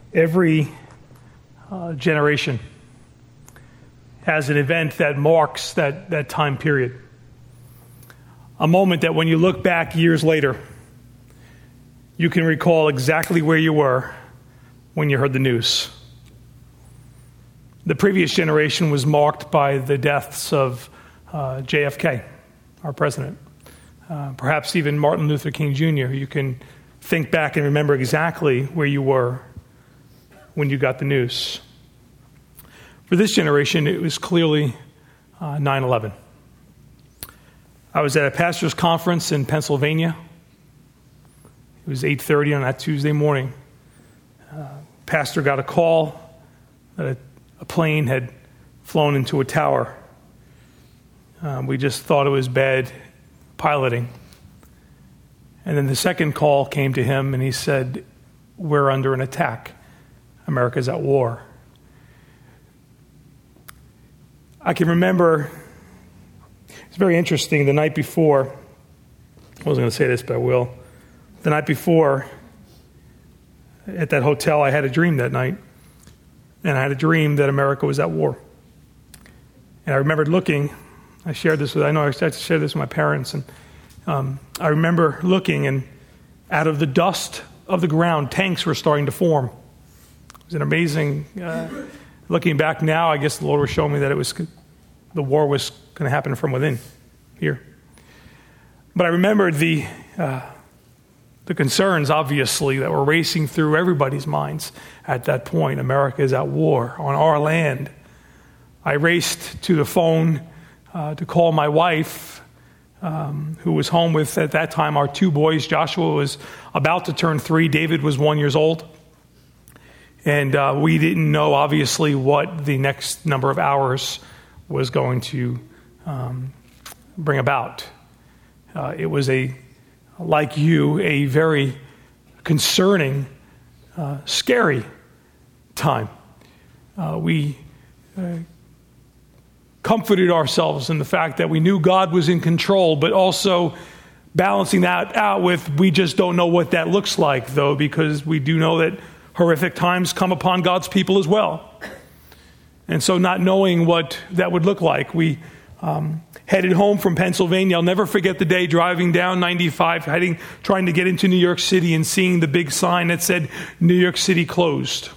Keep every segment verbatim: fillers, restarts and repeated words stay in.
Every uh, generation has an event that marks that, that time period. A moment that when you look back years later, you can recall exactly where you were when you heard the news. The previous generation was marked by the deaths of uh, J F K, our president, uh, perhaps even Martin Luther King Junior You can think back and remember exactly where you were when you got the news. For this generation, it was clearly uh, nine eleven. I was at a pastor's conference in Pennsylvania. It was eight thirty on that Tuesday morning. Uh, pastor got a call that a, a plane had flown into a tower. Um, we just thought it was bad piloting. And then the second call came to him, and he said, "We're under an attack. America's at war." I can remember, it's very interesting, the night before, I wasn't going to say this, but I will. The night before, at that hotel, I had a dream that night. And I had a dream that America was at war. And I remembered looking, I shared this with, I know I started to share this with my parents, and um, I remember looking, and out of the dust of the ground, tanks were starting to form. It was an amazing, uh, looking back now, I guess the Lord was showing me that it was, the war was going to happen from within here. But I remembered the, uh, the concerns, obviously, that were racing through everybody's minds at that point. America is at war on our land. I raced to the phone uh, to call my wife, um, who was home with, at that time, our two boys. Joshua was about to turn three. David was one years old. And uh, we didn't know, obviously, what the next number of hours was going to um, bring about. Uh, it was a, like you, a very concerning, uh, scary time. Uh, we uh, comforted ourselves in the fact that we knew God was in control, but also balancing that out with, we just don't know what that looks like, though, because we do know that horrific times come upon God's people as well. And so not knowing what that would look like, we um, headed home from Pennsylvania. I'll never forget the day driving down ninety-five, heading, trying to get into New York City and seeing the big sign that said, "New York City closed."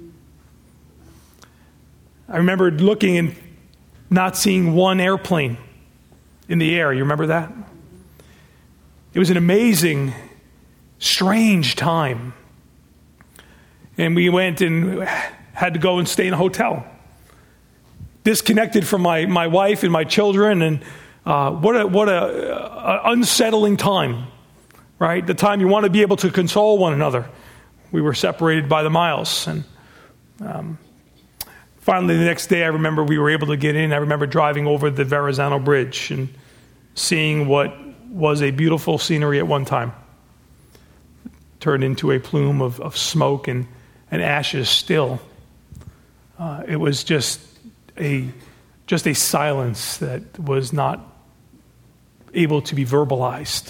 I remember looking and not seeing one airplane in the air. You remember that? It was an amazing, strange time. And we went and had to go and stay in a hotel. Disconnected from my, my wife and my children, and uh, what a what a, a unsettling time, right? The time you want to be able to console one another. We were separated by the miles, and um, finally the next day, I remember we were able to get in. I remember driving over the Verrazano Bridge and seeing what was a beautiful scenery at one time turned into a plume of, of smoke and, and ashes still. Uh, it was just a just a silence that was not able to be verbalized.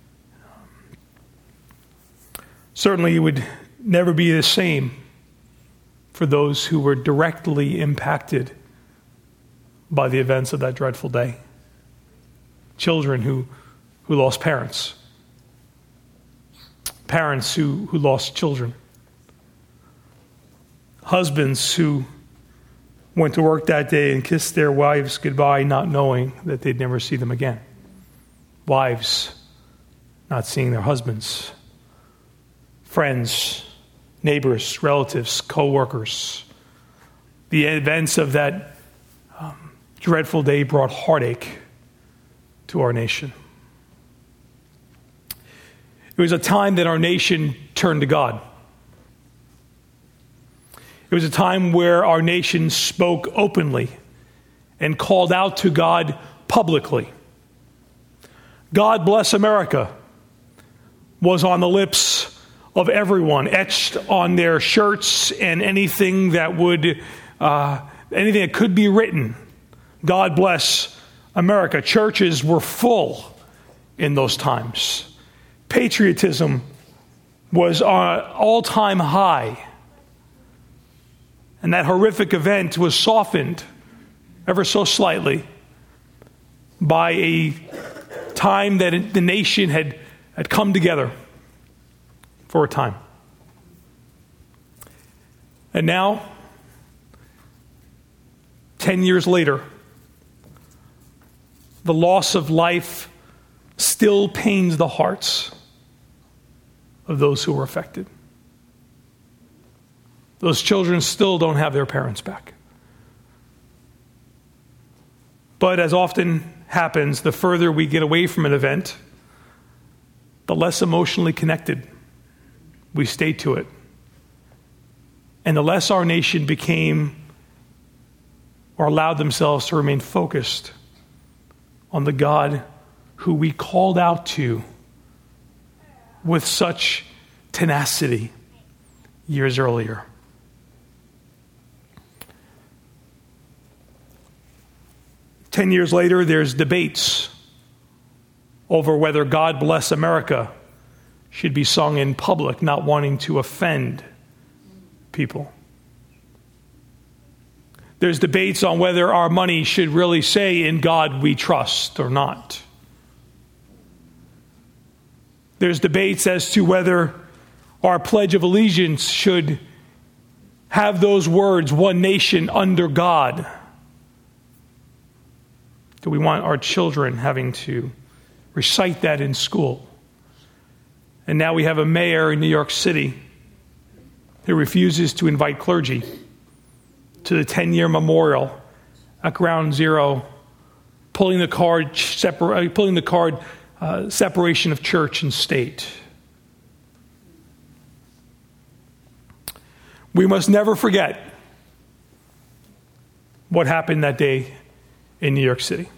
Um, certainly it would never be the same for those who were directly impacted by the events of that dreadful day. Children who, who lost parents. Parents who, who lost children. Husbands who went to work that day and kissed their wives goodbye, not knowing that they'd never see them again. Wives not seeing their husbands. Friends, neighbors, relatives, co-workers. The events of that um, dreadful day brought heartache to our nation. It was a time that our nation turned to God. It was a time where our nation spoke openly and called out to God publicly. "God bless America" was on the lips of everyone, etched on their shirts and anything that would, uh, anything that could be written. God bless America. Churches were full in those times. Patriotism was on an all-time high And that horrific event was softened ever so slightly by a time that the nation had, had come together for a time. And now, ten years later, the loss of life still pains the hearts of those who were affected. Those children still don't have their parents back. But as often happens, the further we get away from an event, the less emotionally connected we stay to it. And the less our nation became or allowed themselves to remain focused on the God who we called out to with such tenacity years earlier. Ten years later, there's debates over whether God Bless America should be sung in public, not wanting to offend people. There's debates on whether our money should really say "In God We Trust" or not. There's debates as to whether our Pledge of Allegiance should have those words, "One nation under God." Do we want our children having to recite that in school? And now we have a mayor in New York City who refuses to invite clergy to the ten-year memorial at Ground Zero, pulling the card, separ- pulling the card uh, separation of church and state. We must never forget what happened that day in New York City.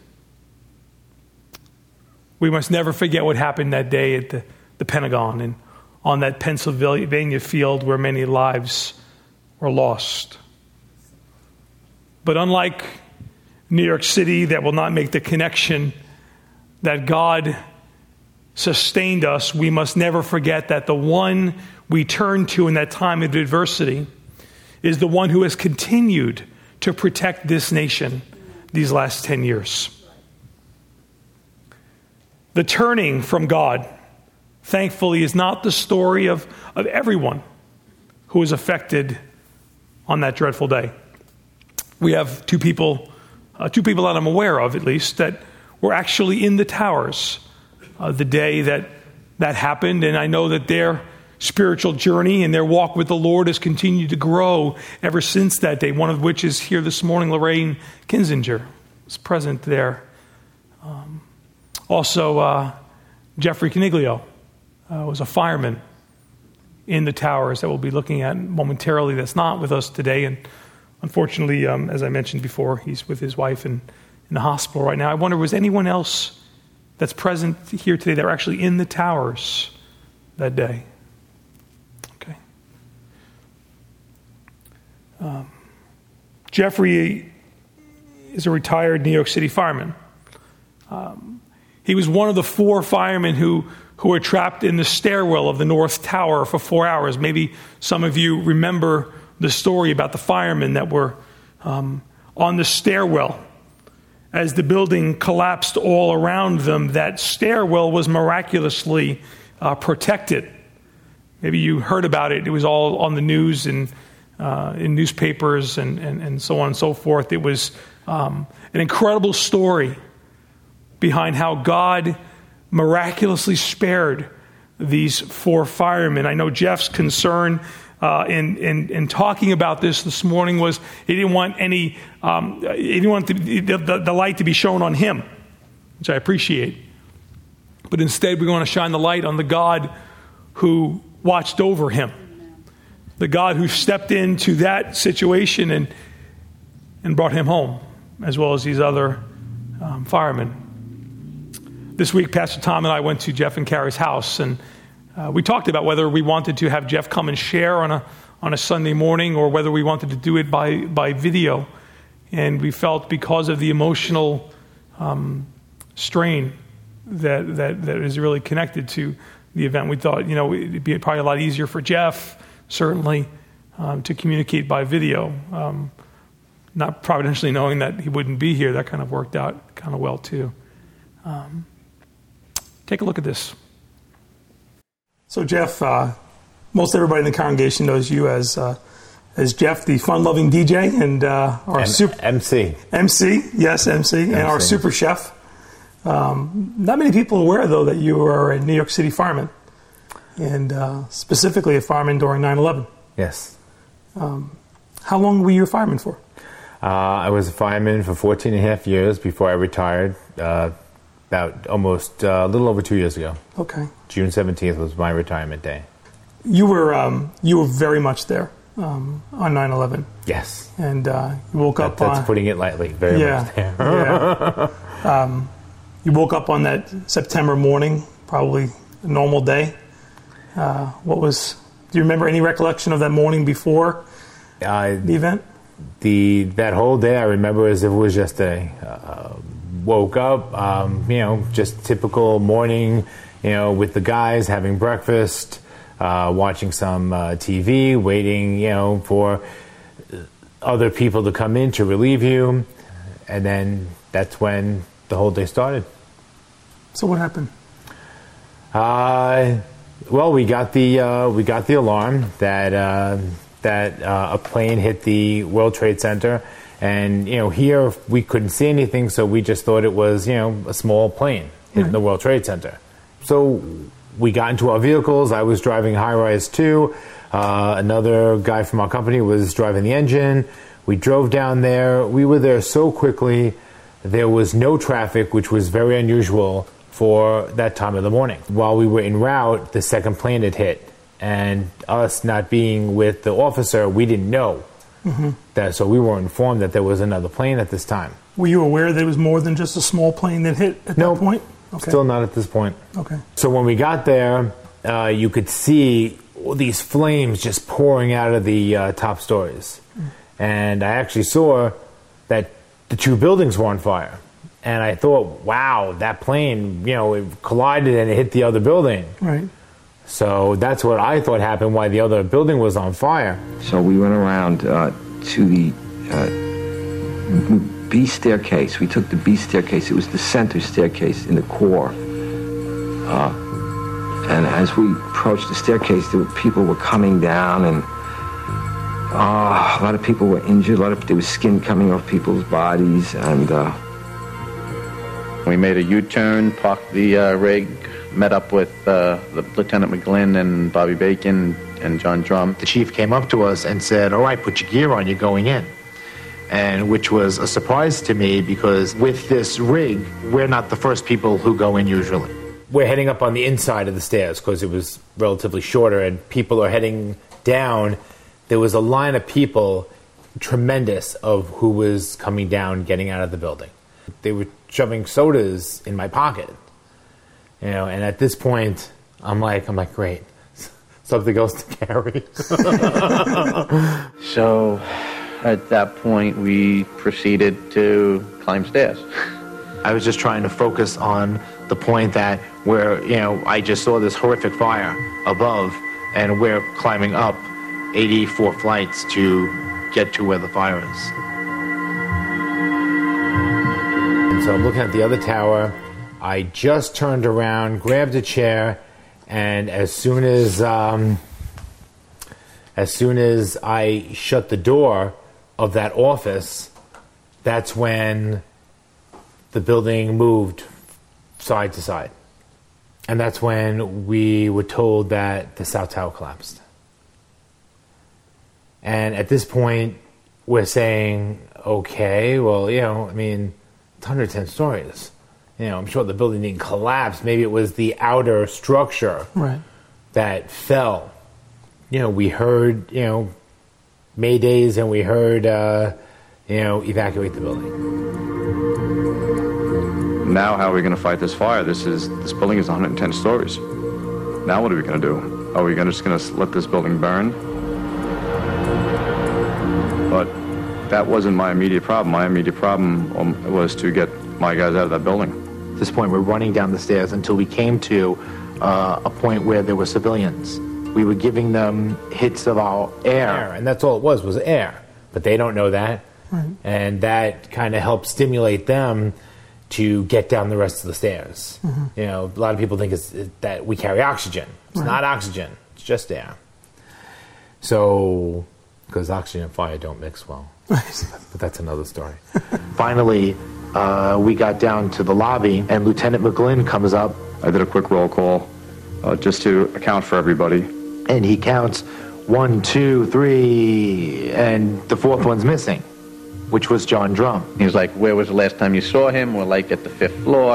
We must never forget what happened that day at the, the Pentagon and on that Pennsylvania field where many lives were lost. But unlike New York City, that will not make the connection that God sustained us, we must never forget that the one we turn to in that time of adversity is the one who has continued to protect this nation these last ten years. The turning from God, thankfully, is not the story of, of everyone who was affected on that dreadful day. We have two people, uh, two people that I'm aware of, at least, that were actually in the towers uh, the day that that happened, and I know that their spiritual journey and their walk with the Lord has continued to grow ever since that day, one of which is here this morning. Lorraine Kinzinger was present there. Um, also, uh, Jeffrey Caniglio uh, was a fireman in the towers that we'll be looking at momentarily. That's not with us today, and unfortunately, um, as I mentioned before, he's with his wife in, in the hospital right now. I wonder, was anyone else that's present here today that were actually in the towers that day? Okay. Um, Jeffrey is a retired New York City fireman. Um, he was one of the four firemen who, who were trapped in the stairwell of the North Tower for four hours. Maybe some of you remember the story about the firemen that were um, on the stairwell. As the building collapsed all around them, that stairwell was miraculously uh, protected. Maybe you heard about it. It was all on the news and uh, in newspapers and, and, and so on and so forth. It was um, an incredible story behind how God miraculously spared these four firemen. I know Jeff's concern Uh, in, in, in talking about this this morning was he didn't want any, um, he didn't want the, the, the light to be shown on him, which I appreciate. But instead, we want to shine the light on the God who watched over him, the God who stepped into that situation and and brought him home, as well as these other um, firemen. This week, Pastor Tom and I went to Jeff and Carrie's house, and Uh, we talked about whether we wanted to have Jeff come and share on a on a Sunday morning or whether we wanted to do it by, by video. And we felt because of the emotional um, strain that, that that is really connected to the event, we thought, you know, it'd be probably a lot easier for Jeff, certainly, um, to communicate by video. Um, not providentially knowing that he wouldn't be here, that kind of worked out kind of well too. Um, take a look at this. So Jeff, uh, most everybody in the congregation knows you as uh, as Jeff, the fun-loving D J, and uh, our M- super M C. M C, yes, M C, and our super chef. Um, not many people are aware, though, that you are a New York City fireman, and uh, specifically a fireman during nine eleven. Yes. Um, how long were you a fireman for? Uh, I was a fireman for fourteen and a half years before I retired, uh, about almost uh, a little over two years ago. Okay. June seventeenth was my retirement day. You were um, you were very much there um, on nine eleven. Yes. And uh, you woke that, up That's on... putting it lightly, very yeah, much there. yeah. Um, you woke up on that September morning, probably a normal day. Uh, what was... Do you remember any recollection of that morning before uh, the event? The That whole day I remember as if it was yesterday. Uh, woke up, um, you know, just typical morning, you know, with the guys, having breakfast, uh, watching some uh, T V, waiting, you know, for other people to come in to relieve you. And then that's when the whole day started. So what happened? Uh, well, we got the uh, we got the alarm that uh, that uh, a plane hit the World Trade Center, and you know here we couldn't see anything, so we just thought it was you know a small plane hitting right. the World Trade Center. So we got into our vehicles. I was driving high-rise two. Uh, another guy from our company was driving the engine. We drove down there. We were there so quickly. There was no traffic, which was very unusual for that time of the morning. While we were en route, the second plane had hit. And us not being with the officer, we didn't know. Mm-hmm. that. So we weren't informed that there was another plane at this time. Were you aware that it was more than just a small plane that hit at nope. that point? Okay. Still not at this point. Okay. So when we got there, uh, you could see these flames just pouring out of the uh, top stories. Mm. And I actually saw that the two buildings were on fire. And I thought, wow, that plane, you know, it collided and it hit the other building. Right. So that's what I thought happened, why the other building was on fire. So we went around uh, to the uh, B staircase. We took the B staircase. It was the center staircase in the core. Uh, and as we approached the staircase, there were, people were coming down, and uh, a lot of people were injured. A lot of there was skin coming off people's bodies, and uh, we made a U-turn, parked the uh, rig, met up with uh, the Lieutenant McGlynn and Bobby Bacon and John Drum. The chief came up to us and said, all right, put your gear on, you're going in. And which was a surprise to me because with this rig, we're not the first people who go in usually. We're heading up on the inside of the stairs because it was relatively shorter and people are heading down. There was a line of people, tremendous, of who was coming down, getting out of the building. They were shoving sodas in my pocket. You know, and at this point, I'm like, I'm like, great, something else to carry. So, at that point, we proceeded to climb stairs. I was just trying to focus on the point that where, you know, I just saw this horrific fire above, and we're climbing up eighty-four flights to get to where the fire is. And so I'm looking at the other tower. I just turned around, grabbed a chair, and as soon as um, as soon as I shut the door of that office, that's when the building moved side to side. And that's when we were told that the South Tower collapsed. And at this point, we're saying, okay, well, you know, I mean, it's one hundred ten stories. You know, I'm sure the building didn't collapse. Maybe it was the outer structure right. that fell. You know, we heard, you know, Maydays and we heard, uh, you know, evacuate the building. Now how are we going to fight this fire? This is this building is one hundred ten stories. Now what are we going to do? Are we gonna, just going to let this building burn? But that wasn't my immediate problem. My immediate problem um, was to get my guys out of that building. At this point, we're running down the stairs until we came to uh, a point where there were civilians we were giving them hits of our air. air. And that's all it was, was air. But they don't know that. Right. And that kind of helped stimulate them to get down the rest of the stairs. Mm-hmm. You know, a lot of people think it's, that we carry oxygen. It's right. not oxygen. It's just air. So, because oxygen and fire don't mix well. But that's another story. Finally, uh, we got down to the lobby, and Lieutenant McGlynn comes up. I did a quick roll call uh, just to account for everybody. And he counts one, two, three, and the fourth one's missing, which was John Drum. He was like, where was the last time you saw him? We're like at the fifth floor.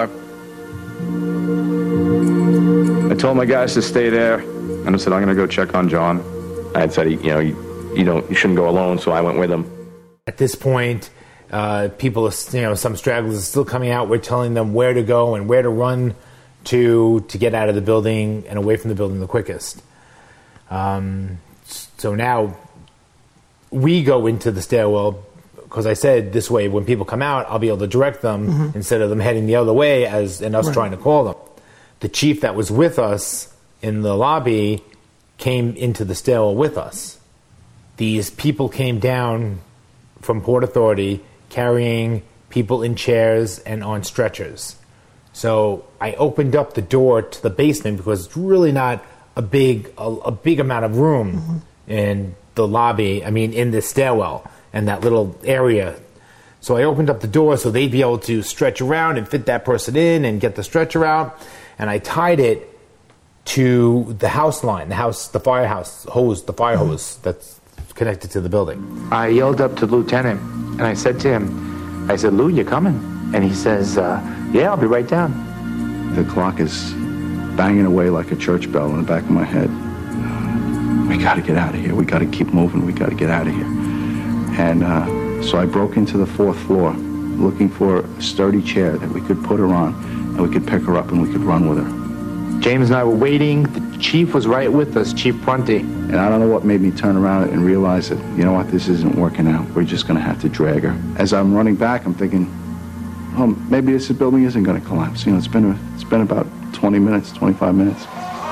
I told my guys to stay there, and I said, I'm going to go check on John. I had said, you know, you, you don't, you shouldn't go alone, so I went with him. At this point, uh, people, you know, some stragglers are still coming out. We're telling them where to go and where to run to to get out of the building and away from the building the quickest. Um, so now we go into the stairwell because I said this way, when people come out, I'll be able to direct them mm-hmm. instead of them heading the other way as and us right. trying to call them. The chief that was with us in the lobby came into the stairwell with us. These people came down from Port Authority carrying people in chairs and on stretchers. So I opened up the door to the basement because it's really not a big a, a big amount of room mm-hmm. in the lobby, I mean in the stairwell and that little area. So I opened up the door so they'd be able to stretch around and fit that person in and get the stretcher out. And I tied it to the house line, the house, the firehouse hose, the fire hose mm-hmm. that's connected to the building. I yelled up to the lieutenant, and I said to him, I said, Lou, you coming? And he says, uh, yeah, I'll be right down. The clock is banging away like a church bell in the back of my head. We got to get out of here. We got to keep moving. We got to get out of here. And uh, so I broke into the fourth floor, looking for a sturdy chair that we could put her on, and we could pick her up and we could run with her. James and I were waiting. The chief was right with us, Chief Prunty. And I don't know what made me turn around and realize that, you know what, this isn't working out. We're just going to have to drag her. As I'm running back, I'm thinking, oh, maybe this building isn't going to collapse. You know, it's been a, it's been about twenty minutes, twenty-five minutes.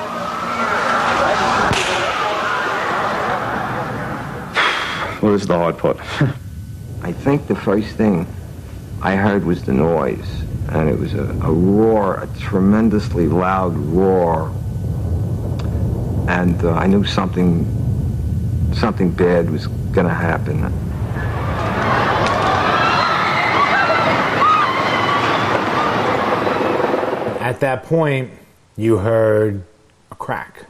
Well, this is the hard part. I think the first thing I heard was the noise. And it was a, a roar, a tremendously loud roar. And uh, I knew something, something bad was going to happen. At that point, you heard a crack.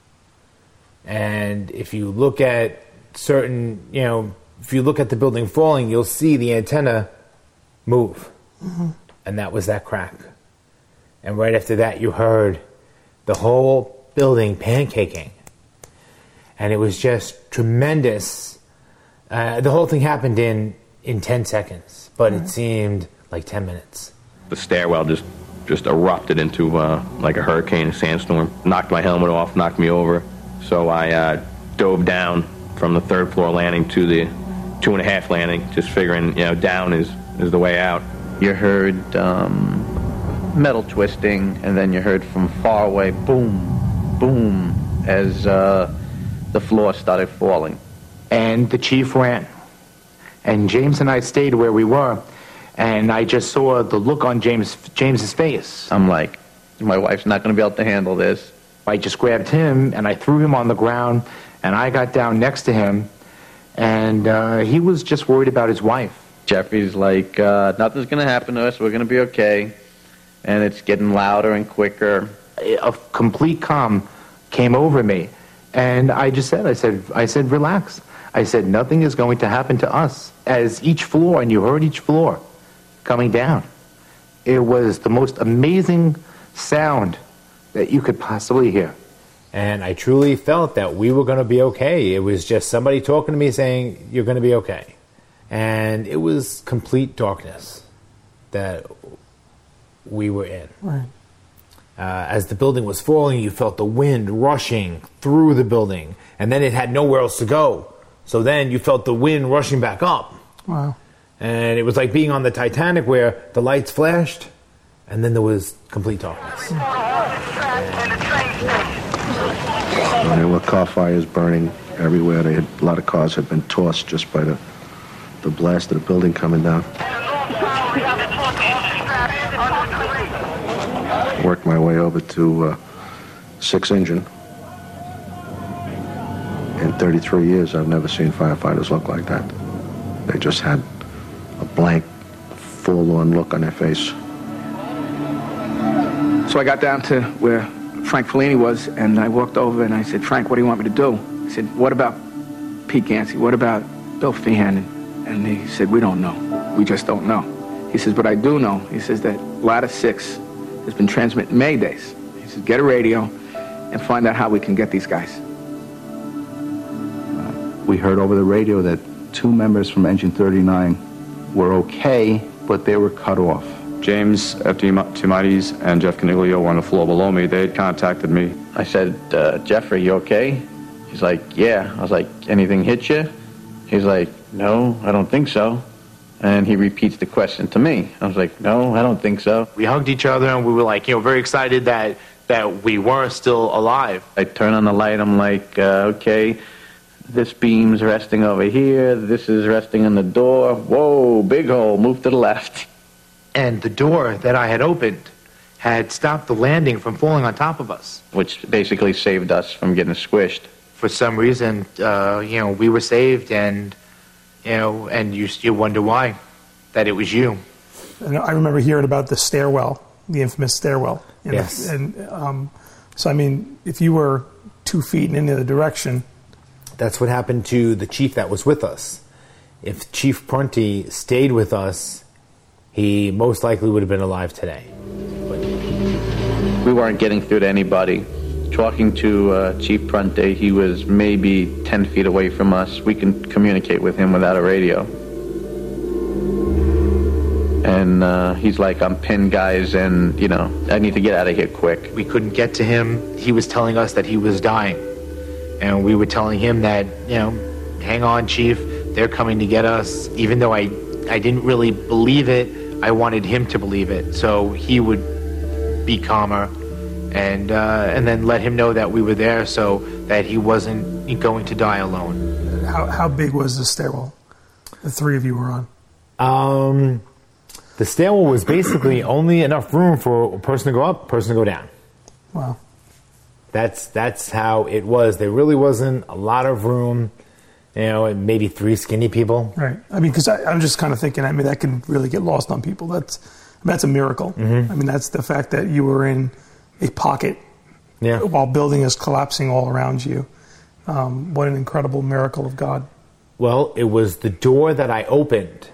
And if you look at certain, you know, if you look at the building falling, you'll see the antenna move. Mm-hmm. And that was that crack. And right after that, you heard the whole building pancaking. And it was just tremendous. Uh, the whole thing happened in, in ten seconds, but mm-hmm. it seemed like ten minutes. The stairwell just, just erupted into uh, like a hurricane, a sandstorm. Knocked my helmet off, knocked me over. So I uh, dove down from the third floor landing to the two and a half landing, just figuring, you know, down is, is the way out. You heard um, metal twisting, and then you heard from far away, boom, boom, as uh, the floor started falling. And the chief ran. And James and I stayed where we were, and I just saw the look on James James's face. I'm like, my wife's not going to be able to handle this. I just grabbed him, and I threw him on the ground, and I got down next to him, and uh, he was just worried about his wife. Jeffrey's like, uh, nothing's going to happen to us. We're going to be okay. And it's getting louder and quicker. A complete calm came over me. And I just said, I said, I said, relax. I said, nothing is going to happen to us. As each floor, and you heard each floor coming down. It was the most amazing sound that you could possibly hear. And I truly felt that we were going to be okay. It was just somebody talking to me saying, you're going to be okay. And it was complete darkness that we were in. Right. Uh, as the building was falling, you felt the wind rushing through the building. And then it had nowhere else to go. So then you felt the wind rushing back up. Wow. And it was like being on the Titanic where the lights flashed, and then there was complete darkness. And There were car fires burning everywhere. They had, a lot of cars had been tossed just by the, the blast of the building coming down. Worked my way over to uh, six engine. In thirty-three years, I've never seen firefighters look like that. They just had a blank, forlorn look on their face. So I got down to where Frank Fellini was, and I walked over and I said, Frank, what do you want me to do? He said, what about Pete Gansey? What about Bill Feehan? And he said, we don't know. We just don't know. He says, but I do know. He says that Ladder six has been transmitting Maydays. He says, get a radio and find out how we can get these guys. We heard over the radio that two members from Engine thirty-nine were okay, but they were cut off. James F D Timaides and Jeff Caniglio were on the floor below me. They had contacted me. I said, uh, Jeffrey, you okay? He's like, yeah. I was like, anything hit you? He's like, no, I don't think so. And he repeats the question to me. I was like, no, I don't think so. We hugged each other and we were like, you know, very excited that, that we were still alive. I turn on the light. I'm like, uh, okay, this beam's resting over here. This is resting on the door. Whoa, big hole, move to the left. And the door that I had opened had stopped the landing from falling on top of us. Which basically saved us from getting squished. For some reason, uh, you know, we were saved, and, you know, and you, you wonder why, that it was you. And I remember hearing about the stairwell, the infamous stairwell. And Yes. The, and um, so, I mean, if you were two feet in the direction... That's what happened to the chief that was with us. If Chief Prunty stayed with us, he most likely would have been alive today. We weren't getting through to anybody. Talking to uh, Chief Prunty, he was maybe ten feet away from us. We can communicate with him without a radio. And uh, he's like, I'm pinned, guys, and, you know, I need to get out of here quick. We couldn't get to him. He was telling us that he was dying. And we were telling him that, you know, hang on, Chief, they're coming to get us. Even though I, I didn't really believe it, I wanted him to believe it. So he would be calmer and, uh, and then let him know that we were there so that he wasn't going to die alone. How, how big was the stairwell the three of you were on? Um, the stairwell was basically only enough room for a person to go up, a person to go down. Wow. That's that's how it was. There really wasn't a lot of room, you know, and maybe three skinny people. Right. I mean, because I'm just kind of thinking, I mean, that can really get lost on people. That's I mean, that's a miracle. Mm-hmm. I mean, that's the fact that you were in a pocket Yeah. while building is collapsing all around you. Um, what an incredible miracle of God. Well, it was the door that I opened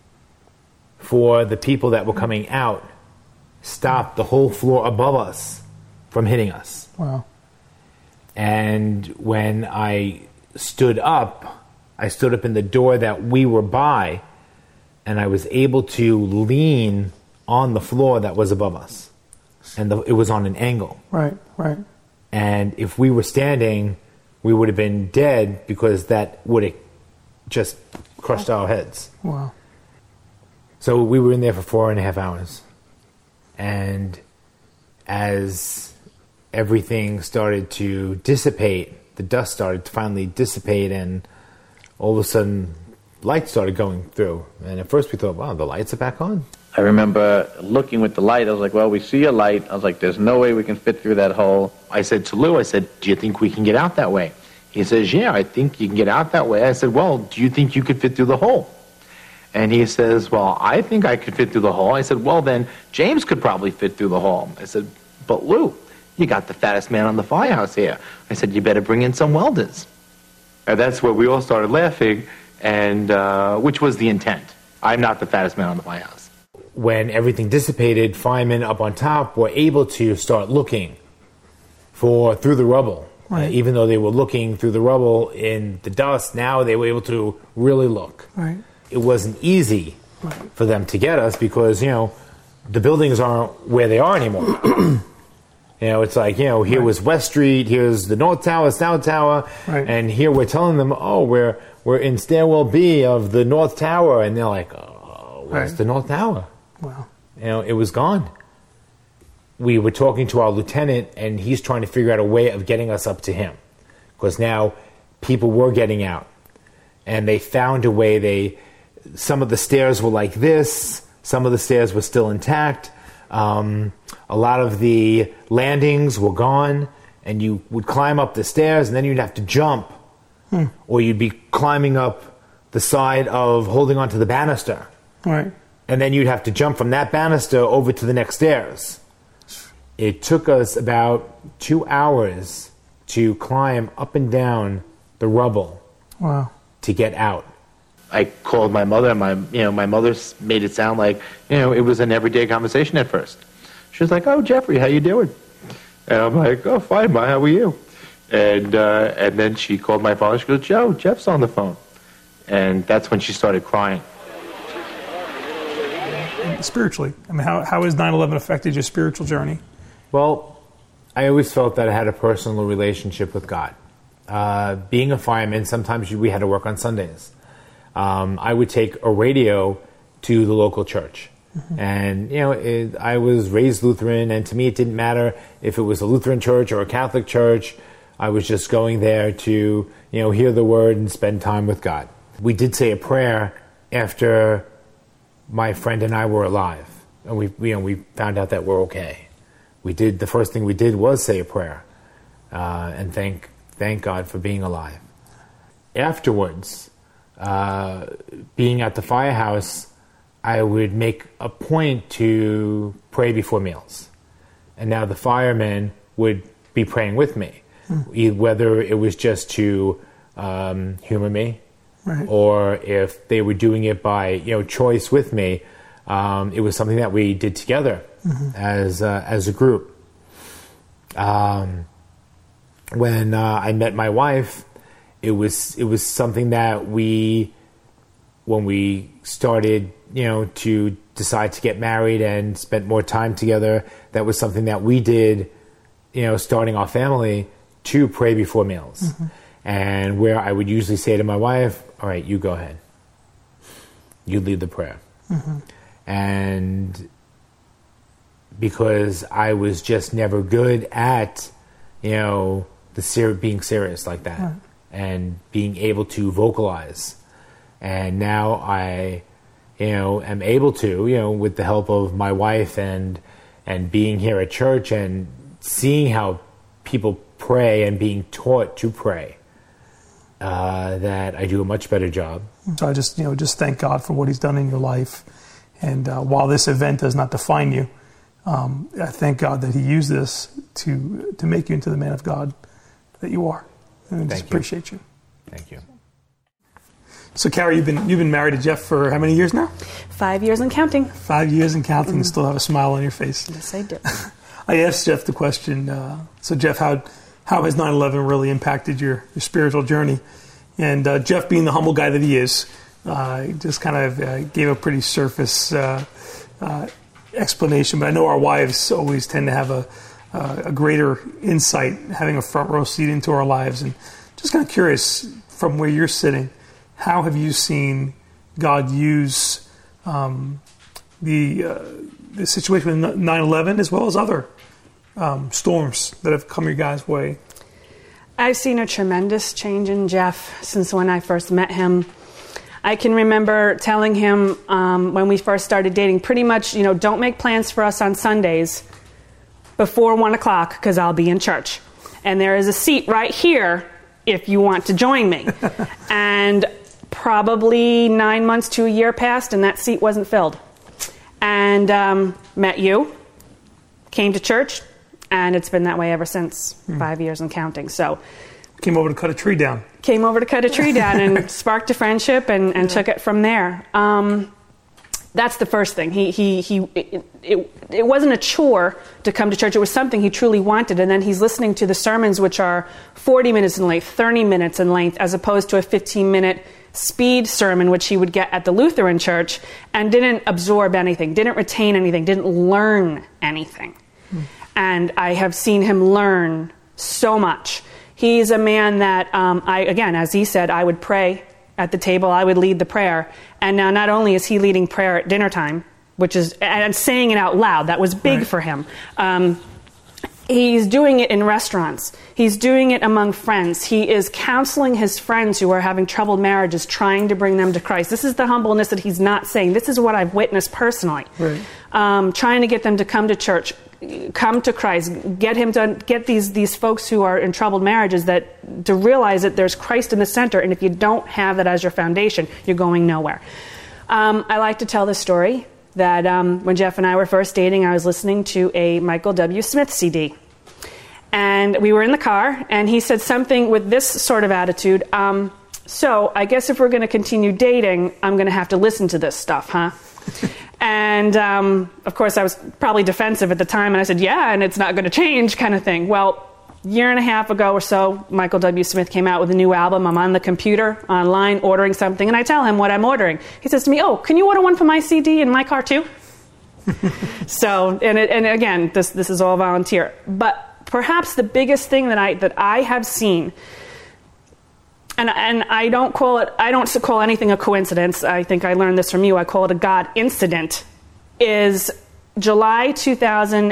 for the people that were coming out, stopped the whole floor above us from hitting us. Wow. And when I stood up, I stood up in the door that we were by, and I was able to lean on the floor that was above us. And the, it was on an angle. Right, right. And if we were standing, we would have been dead because that would have just crushed our heads. Wow. So we were in there for four and a half hours. And as everything started to dissipate, the dust started to finally dissipate, and all of a sudden, lights started going through. And at first we thought, wow, the lights are back on. I remember looking with the light. I was like, well, we see a light. I was like, there's no way we can fit through that hole. I said to Lou, I said, do you think we can get out that way? He says, yeah, I think you can get out that way. I said, well, do you think you could fit through the hole? And he says, well, I think I could fit through the hole. I said, well, then James could probably fit through the hole. I said, but Lou, you got the fattest man on the firehouse here. I said, you better bring in some welders. And that's where we all started laughing, and uh, which was the intent. I'm not the fattest man on the firehouse. When everything dissipated, firemen up on top were able to start looking for through the rubble. Right. Uh, even though they were looking through the rubble in the dust, now they were able to really look. Right. It wasn't easy Right. for them to get us because, you know, the buildings aren't where they are anymore. You know, it's like, you know, here Right. was West Street, here's the North Tower, South Tower, Right. and here we're telling them, oh, we're we're in stairwell B of the North Tower, and they're like, oh, where's Right. the North Tower? Wow. You know, it was gone. we were talking to our lieutenant, and he's trying to figure out a way of getting us up to him. Because now people were getting out. And they found a way. They some of the stairs were like this. Some of the stairs were still intact. Um, a lot of the landings were gone. And you would climb up the stairs, and then you'd have to jump. Hmm. Or you'd be climbing up the side of holding onto the banister. Right. And then you'd have to jump from that banister over to the next stairs. It took us about two hours to climb up and down the rubble. Wow. To get out. I called my mother, and my, you know, my mother made it sound like, you know, it was an everyday conversation at first. She was like, "Oh, Jeffrey, how you doing?" And I'm like, "Oh, fine, Ma, how are you?" And uh, and then she called my father. She goes, "Joe, Jeff's on the phone." And that's when she started crying. And spiritually, I mean, how how has nine eleven affected your spiritual journey? Well, I always felt that I had a personal relationship with God. Uh, being a fireman, sometimes we had to work on Sundays. Um, I would take a radio to the local church. Mm-hmm. And, you know, it, I was raised Lutheran, and to me it didn't matter if it was a Lutheran church or a Catholic church. I was just going there to, you know, hear the word and spend time with God. We did say a prayer after my friend and I were alive, and we, you know, we found out that we're okay. We did, the first thing we did was say a prayer, uh, and thank thank God for being alive. Afterwards, uh, being at the firehouse, I would make a point to pray before meals. And now the firemen would be praying with me, hmm. whether it was just to um, humor me, right. or if they were doing it by, you know, choice with me. Um, it was something that we did together mm-hmm. as uh, as a group. Um, when uh, I met my wife, it was it was something that we, when we started, you know, to decide to get married and spent more time together, that was something that we did, you know, starting our family, to pray before meals. Mm-hmm. And where I would usually say to my wife, "All right, you go ahead. You lead the prayer." Mm-hmm. And because I was just never good at, you know, the ser- being serious like that, right. and being able to vocalize. And now I, you know, am able to, you know, with the help of my wife and and being here at church and seeing how people pray and being taught to pray, uh, that I do a much better job. So I just, you know, just thank God for what He's done in your life. And uh, while this event does not define you, um, I thank God that He used this to to make you into the man of God that you are. And I just Thank appreciate you. you. Thank you. So, Carrie, you've been you've been married to Jeff for how many years now? Five years and counting. Five years and counting, mm-hmm. and still have a smile on your face. Yes, I do. I asked Jeff the question. Uh, so, Jeff, how how has nine eleven really impacted your, your spiritual journey? And uh, Jeff, being the humble guy that he is, uh, just kind of uh, gave a pretty surface uh, uh, explanation. But I know our wives always tend to have a uh, a greater insight, having a front row seat into our lives. And just kind of curious, from where you're sitting, how have you seen God use um, the uh, the situation with nine eleven as well as other um, storms that have come your guys' way? I've seen a tremendous change in Jeff since when I first met him. I can remember telling him um, when we first started dating, pretty much, you know, don't make plans for us on Sundays before one o'clock because I'll be in church. And there is a seat right here if you want to join me. And probably nine months to a year passed and that seat wasn't filled. And um, met you, came to church, and it's been that way ever since, hmm. five years and counting. So, came over to cut a tree down. Came over to cut a tree down and sparked a friendship and, and yeah. took it from there. Um, that's the first thing. He he he. It, it, it wasn't a chore to come to church. It was something he truly wanted. And then he's listening to the sermons, which are forty minutes in length, thirty minutes in length, as opposed to a fifteen minute speed sermon, which he would get at the Lutheran church, and didn't absorb anything, didn't retain anything, didn't learn anything. Hmm. And I have seen him learn so much. He's a man that, um, I again, as he said, I would pray at the table, I would lead the prayer. And now not only is he leading prayer at dinner time, which is, and saying it out loud. That was big Right. for him. Um, he's doing it in restaurants. He's doing it among friends. He is counseling his friends who are having troubled marriages, trying to bring them to Christ. This is the humbleness that he's not saying. This is what I've witnessed personally. Right. Um, trying to get them to come to church, come to Christ, get him to get these these folks who are in troubled marriages that to realize that there's Christ in the center, and if you don't have that as your foundation, you're going nowhere. Um, I like to tell this story that um, when Jeff and I were first dating, I was listening to a Michael W. Smith C D. And we were in the car, and he said something with this sort of attitude. Um, so I guess if we're going to continue dating, I'm going to have to listen to this stuff, huh? And, um, of course, I was probably defensive at the time, and I said, yeah, and it's not going to change kind of thing. Well, a year and a half ago or so, Michael W. Smith came out with a new album. I'm on the computer, online, ordering something, and I tell him what I'm ordering. He says to me, oh, can you order one for my C D in my car too? So, and, it, and again, this this is all volunteer. But perhaps the biggest thing that I that I have seen, and and I don't call it I don't call anything a coincidence. I think I learned this from you. I call it a God incident. Is July two thousand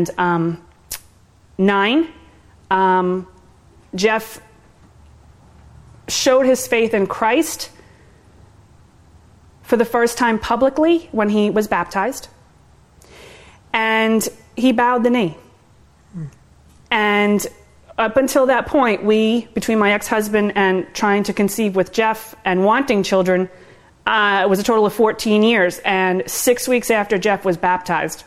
nine. Um, Jeff showed his faith in Christ for the first time publicly when he was baptized, and he bowed the knee. And up until that point, we, between my ex-husband and trying to conceive with Jeff and wanting children, uh, it was a total of fourteen years. And six weeks after Jeff was baptized,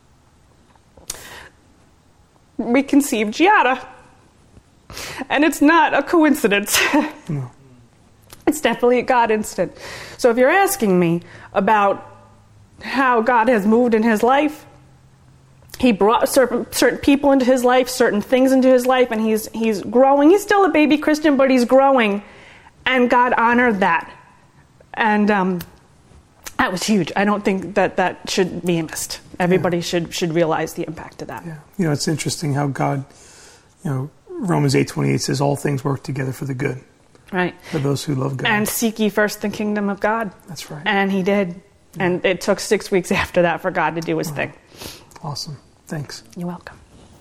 we conceived Giada. And it's not a coincidence. No. It's definitely a God incident. So if you're asking me about how God has moved in his life, he brought certain, certain people into his life, certain things into his life, and he's he's growing. He's still a baby Christian, but he's growing, and God honored that. And um, that was huge. I don't think that that should be missed. Everybody yeah. should should realize the impact of that. Yeah. You know, it's interesting how God, you know, Romans eight twenty-eight says all things work together for the good. Right. For those who love God. And seek ye first the kingdom of God. That's right. And he did. Yeah. And it took six weeks after that for God to do his wow. thing. Awesome. Thanks. You're welcome.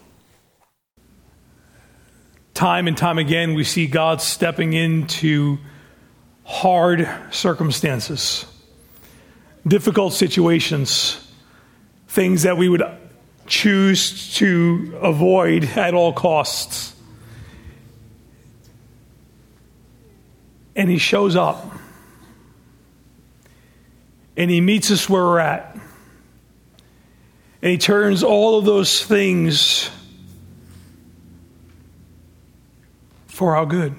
Time and time again, we see God stepping into hard circumstances, difficult situations, things that we would choose to avoid at all costs. And he shows up. And he meets us where we're at. And he turns all of those things for our good.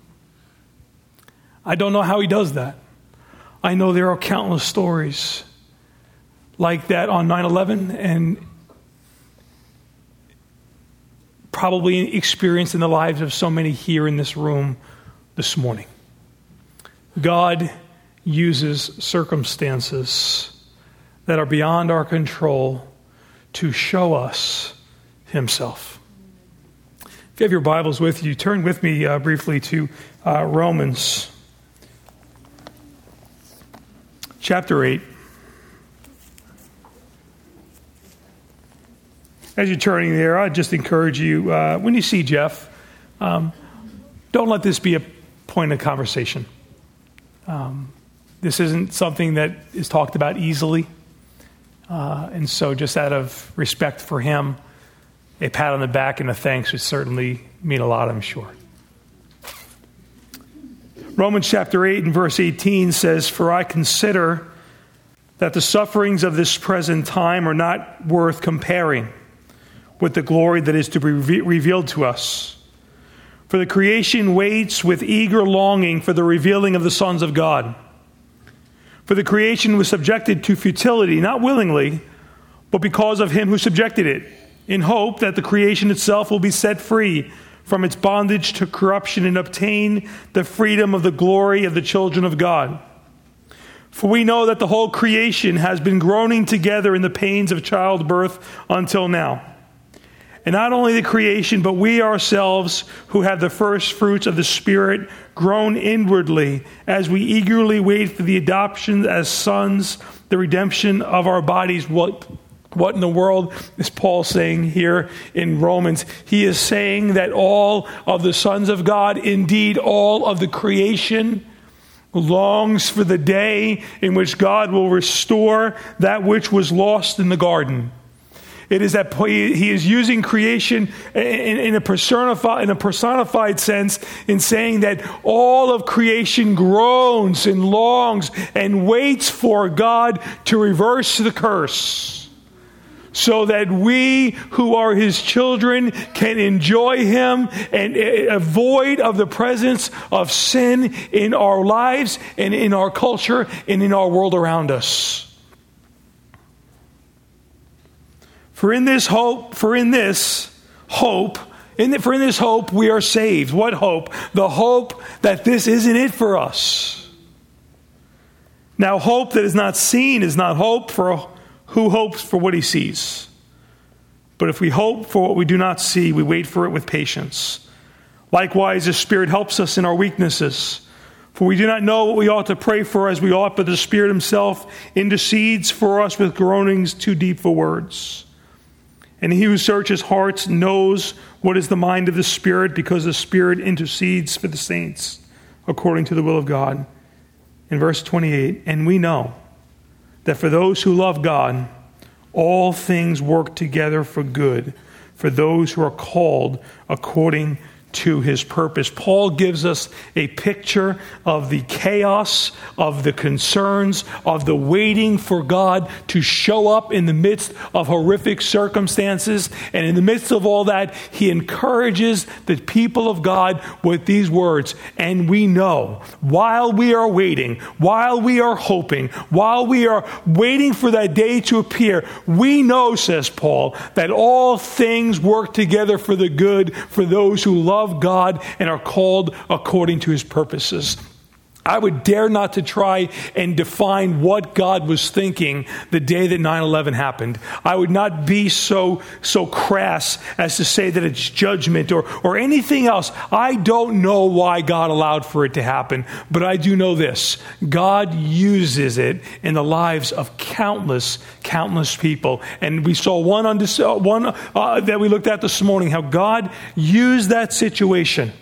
I don't know how he does that. I know there are countless stories like that on nine eleven and probably experienced in the lives of so many here in this room this morning. God uses circumstances that are beyond our control to show us himself. If you have your Bibles with you, turn with me uh, briefly to uh, Romans chapter eight. As you're turning there, I'd just encourage you, uh, when you see Jeff, um, don't let this be a point of conversation. Um, this isn't something that is talked about easily. Uh, and so just out of respect for him, a pat on the back and a thanks would certainly mean a lot, I'm sure. Romans chapter eight and verse eighteen says, "For I consider that the sufferings of this present time are not worth comparing with the glory that is to be re- revealed to us. For the creation waits with eager longing for the revealing of the sons of God. For the creation was subjected to futility, not willingly, but because of him who subjected it, in hope that the creation itself will be set free from its bondage to corruption and obtain the freedom of the glory of the children of God. For we know that the whole creation has been groaning together in the pains of childbirth until now. And not only the creation, but we ourselves who have the first fruits of the Spirit groan inwardly as we eagerly wait for the adoption as sons, the redemption of our bodies. What, what in the world is Paul saying here in Romans? He is saying that all of the sons of God, indeed all of the creation, longs for the day in which God will restore that which was lost in the garden. It is that he is using creation in a personified, in a personified sense in saying that all of creation groans and longs and waits for God to reverse the curse, so that we who are his children can enjoy him and avoid of the presence of sin in our lives and in our culture and in our world around us. For in this hope, for in this hope, in the, for in this hope we are saved. What hope? The hope that this isn't it for us. Now, hope that is not seen is not hope, for who hopes for what he sees? But if we hope for what we do not see, we wait for it with patience. Likewise, the Spirit helps us in our weaknesses. For we do not know what we ought to pray for as we ought, but the Spirit himself intercedes for us with groanings too deep for words. And he who searches hearts knows what is the mind of the Spirit, because the Spirit intercedes for the saints according to the will of God. In verse twenty-eight, and we know that for those who love God, all things work together for good, for those who are called according to his purpose. Paul gives us a picture of the chaos, of the concerns, of the waiting for God to show up in the midst of horrific circumstances. And in the midst of all that, he encourages the people of God with these words. And we know, while we are waiting, while we are hoping, while we are waiting for that day to appear, we know, says Paul, that all things work together for the good for those who love God and are called according to his purposes. I would dare not to try and define what God was thinking the day that nine eleven happened. I would not be so so crass as to say that it's judgment or, or anything else. I don't know why God allowed for it to happen, but I do know this. God uses it in the lives of countless, countless people. And we saw one, on this, uh, one uh, that we looked at this morning, how God used that situation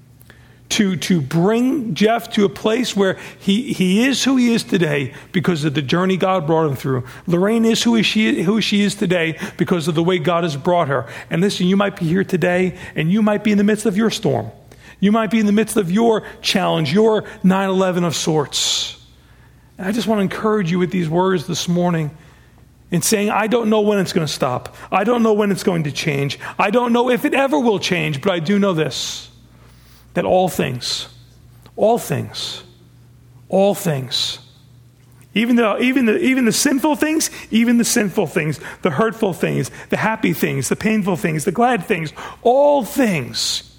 to to bring Jeff to a place where he, he is who he is today because of the journey God brought him through. Lorraine is who she, who she is today because of the way God has brought her. And listen, you might be here today and you might be in the midst of your storm. You might be in the midst of your challenge, your nine eleven of sorts. And I just want to encourage you with these words this morning in saying, I don't know when it's going to stop. I don't know when it's going to change. I don't know if it ever will change, but I do know this. That all things, all things, all things, even the, even the, even the sinful things, even the sinful things, the hurtful things, the happy things, the painful things, the glad things, all things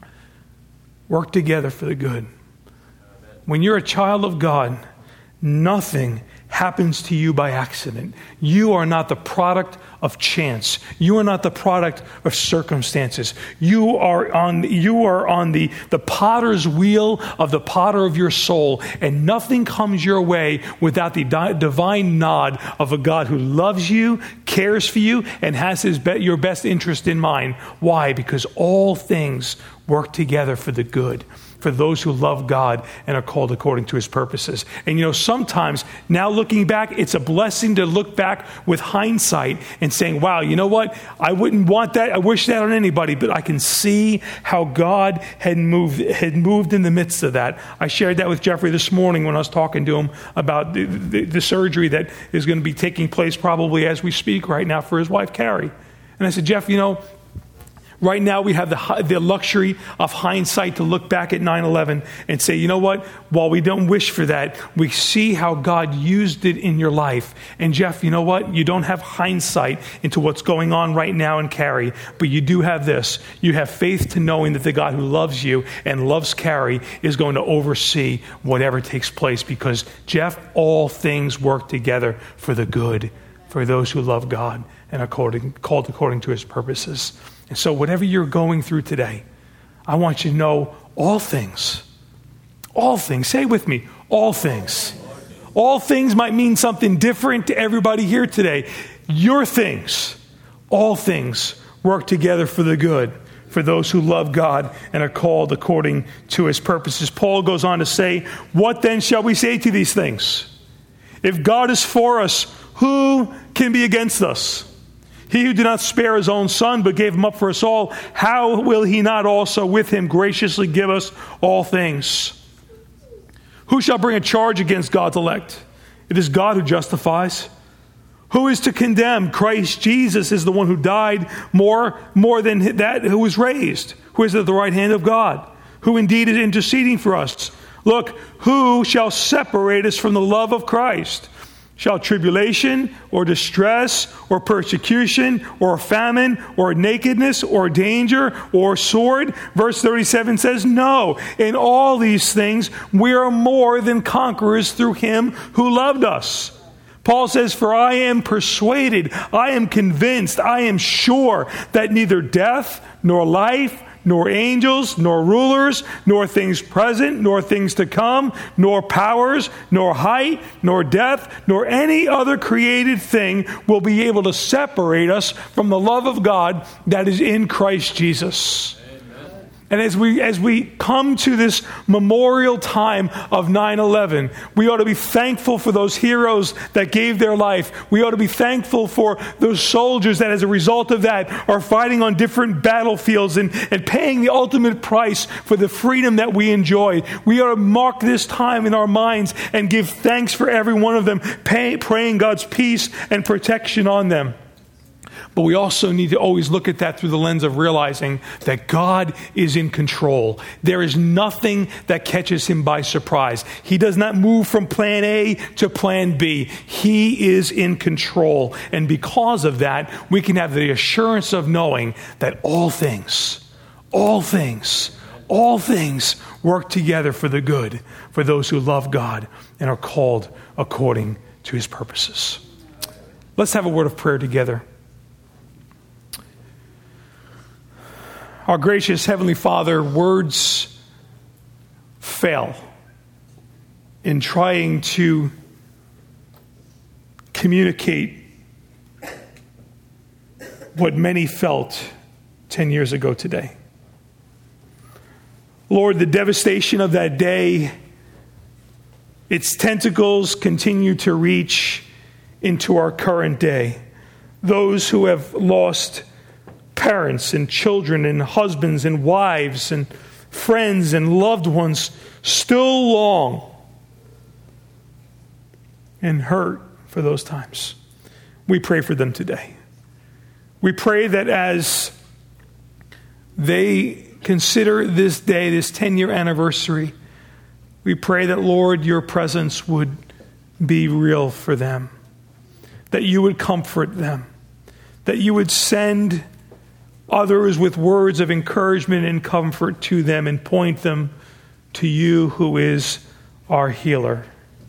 work together for the good. When you're a child of God, nothing happens to you by accident. You are not the product of chance. You are not the product of circumstances. You are on you are on the, the potter's wheel of the potter of your soul, and nothing comes your way without the di- divine nod of a God who loves you, cares for you, and has his be- your best interest in mind. Why? Because all things work together for the good, for those who love God and are called according to his purposes. And you know, sometimes, now looking back, it's a blessing to look back with hindsight and saying, wow, you know what? I wouldn't want that. I wish that on anybody, but I can see how God had moved, had moved in the midst of that. I shared that with Jeffrey this morning when I was talking to him about the, the, the surgery that is going to be taking place probably as we speak right now for his wife, Carrie. And I said, Jeff, you know, right now we have the the luxury of hindsight to look back at nine eleven and say, you know what? While we don't wish for that, we see how God used it in your life. And Jeff, you know what? You don't have hindsight into what's going on right now in Carrie, but you do have this. You have faith to knowing that the God who loves you and loves Carrie is going to oversee whatever takes place, because, Jeff, all things work together for the good, for those who love God and are called, called according to his purposes. And so whatever you're going through today, I want you to know all things, all things, say it with me, all things, All things might mean something different to everybody here today. Your things, all things work together for the good, for those who love God and are called according to his purposes. Paul goes on to say, what then shall we say to these things? If God is for us, who can be against us? He who did not spare his own son, but gave him up for us all, how will he not also with him graciously give us all things? Who shall bring a charge against God's elect? It is God who justifies. Who is to condemn? Christ Jesus is the one who died, more, more than that, who was raised, who is at the right hand of God, who indeed is interceding for us. Look, who shall separate us from the love of Christ? Shall tribulation or distress or persecution or famine or nakedness or danger or sword? Verse thirty-seven says, no, in all these things we are more than conquerors through him who loved us. Paul says, for I am persuaded, I am convinced, I am sure that neither death nor life, nor angels, nor rulers, nor things present, nor things to come, nor powers, nor height, nor depth, nor any other created thing will be able to separate us from the love of God that is in Christ Jesus. And as we as we come to this memorial time of nine eleven, we ought to be thankful for those heroes that gave their life. We ought to be thankful for those soldiers that as a result of that are fighting on different battlefields and, and paying the ultimate price for the freedom that we enjoy. We ought to mark this time in our minds and give thanks for every one of them, pay, praying God's peace and protection on them. But we also need to always look at that through the lens of realizing that God is in control. There is nothing that catches him by surprise. He does not move from plan A to plan B. He is in control. And because of that, we can have the assurance of knowing that all things, all things, all things work together for the good, for those who love God and are called according to his purposes. Let's have a word of prayer together. Our gracious Heavenly Father, words fail in trying to communicate what many felt ten years ago today. Lord, the devastation of that day, its tentacles continue to reach into our current day. Those who have lost parents and children and husbands and wives and friends and loved ones still long and hurt for those times. We pray for them today. We pray that as they consider this day, this ten-year anniversary, we pray that, Lord, your presence would be real for them, that you would comfort them, that you would send others with words of encouragement and comfort to them and point them to you who is our healer.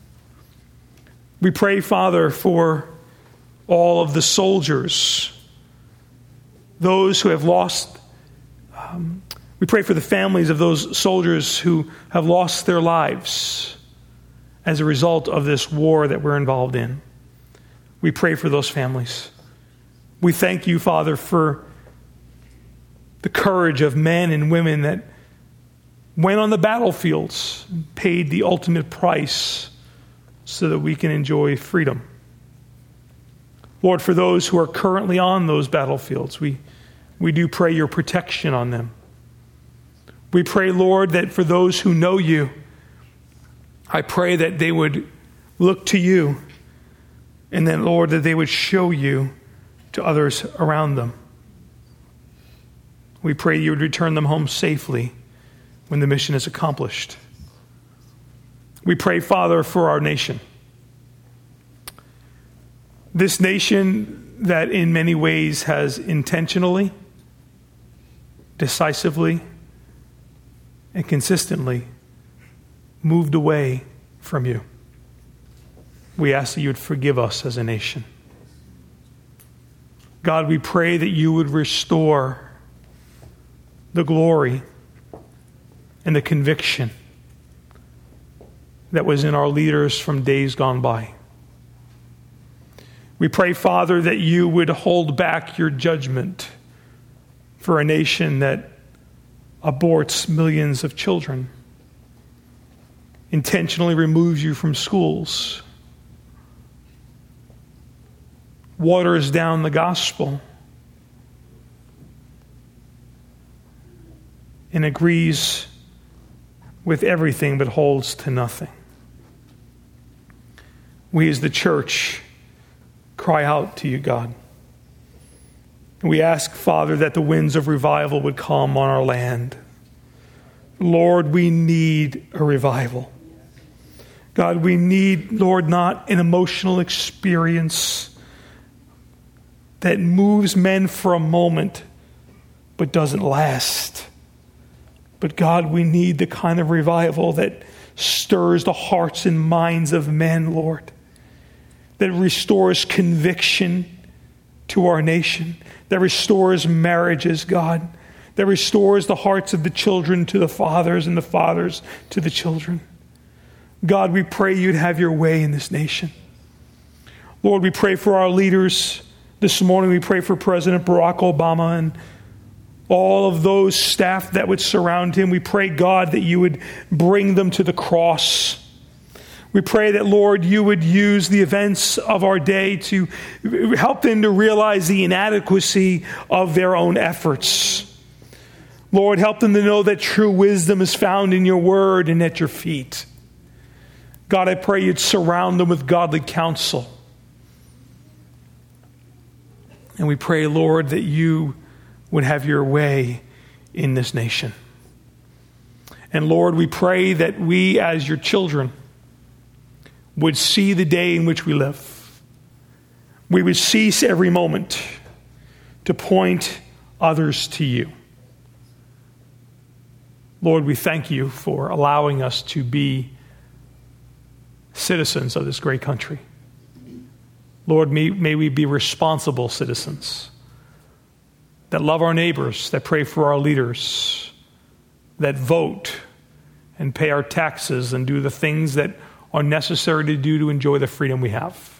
We pray, Father, for all of the soldiers, those who have lost. Um, we pray for the families of those soldiers who have lost their lives as a result of this war that we're involved in. We pray for those families. We thank you, Father, for the courage of men and women that went on the battlefields and paid the ultimate price so that we can enjoy freedom. Lord, for those who are currently on those battlefields, we, we do pray your protection on them. We pray, Lord, that for those who know you, I pray that they would look to you, and then, Lord, that they would show you to others around them. We pray you would return them home safely when the mission is accomplished. We pray, Father, for our nation. This nation that in many ways has intentionally, decisively, and consistently moved away from you. We ask that you would forgive us as a nation. God, we pray that you would restore the glory and the conviction that was in our leaders from days gone by. We pray, Father, that you would hold back your judgment for a nation that aborts millions of children, intentionally removes you from schools, waters down the gospel, and agrees with everything but holds to nothing. We as the church cry out to you, God. We ask, Father, that the winds of revival would come on our land. Lord, we need a revival. God, we need, Lord, not an emotional experience that moves men for a moment but doesn't last. But God, we need the kind of revival that stirs the hearts and minds of men, Lord, that restores conviction to our nation, that restores marriages, God, that restores the hearts of the children to the fathers and the fathers to the children. God, we pray you'd have your way in this nation. Lord, we pray for our leaders. This morning we pray for President Barack Obama and all of those staff that would surround him. We pray, God, that you would bring them to the cross. We pray that, Lord, you would use the events of our day to help them to realize the inadequacy of their own efforts. Lord, help them to know that true wisdom is found in your word and at your feet. God, I pray you'd surround them with godly counsel. And we pray, Lord, that you would have your way in this nation. And Lord, we pray that we as your children would see the day in which we live. We would cease every moment to point others to you. Lord, we thank you for allowing us to be citizens of this great country. Lord, may, may we be responsible citizens that love our neighbors, that pray for our leaders, that vote and pay our taxes and do the things that are necessary to do to enjoy the freedom we have.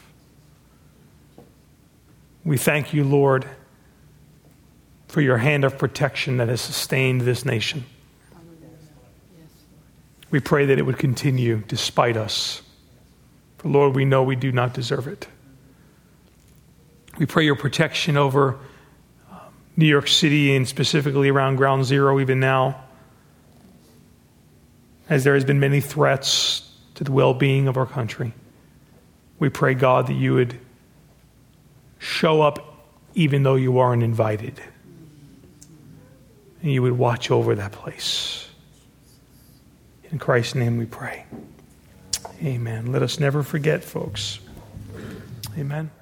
We thank you, Lord, for your hand of protection that has sustained this nation. We pray that it would continue despite us. For Lord, we know we do not deserve it. We pray your protection over uh, New York City and specifically around Ground Zero even now, as there has been many threats to the well-being of our country. We pray, God, that you would show up even though you aren't invited. And you would watch over that place. In Christ's name we pray. Amen. Let us never forget, folks. Amen.